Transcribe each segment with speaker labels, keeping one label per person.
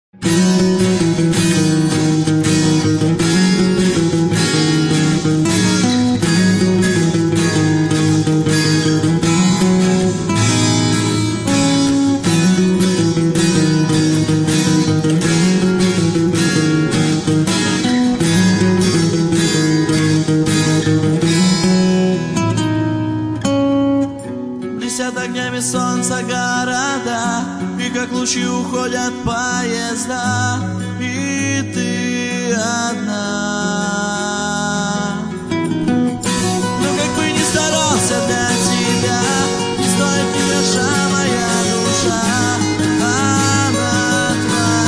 Speaker 1: Блестят огнями солнца города, и как лучи уходят поезда, и ты одна. Но как бы ни старался для тебя, не стоит ни гроша моя душа, она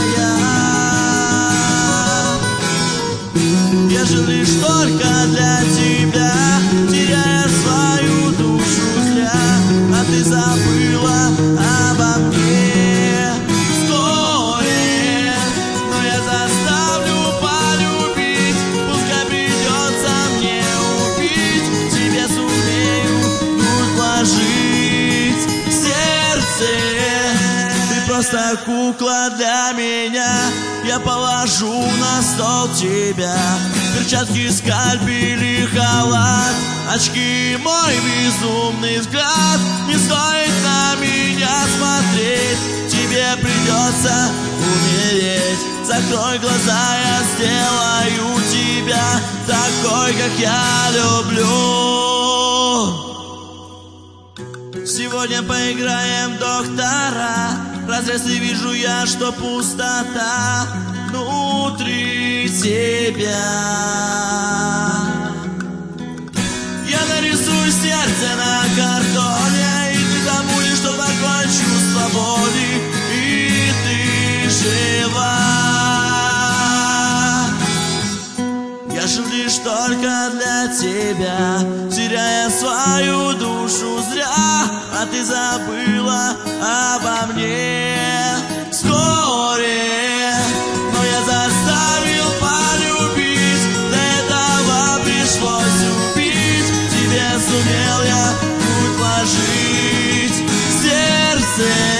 Speaker 1: твоя. Я жил лишь только для тебя, теряя свою душу зря. А ты забыла обо мне вскоре, но я заставлю полюбить. Пускай придется мне убить, тебе сумею вложить в сердце. Ты просто кукла для меня, я положу на стол тебя. Перчатки, скальпель, халат, очки, мой безумный взгляд. Не стоит на меня смотреть, тебе придется умереть. Закрой глаза, я сделаю тебя такой, как я люблю. Сегодня поиграем в доктора. Разрез и вижу я, что пустота внутри тебя. Я нарисую сердце на картоне, и ты забудешь, что такое чувство боли, и ты жива. Я жил лишь только для тебя, теряя свою душу зря. А ты забыла обо мне вскоре, но я заставил полюбить. Для этого пришлось убить, тебе сумел я вложить в сердце.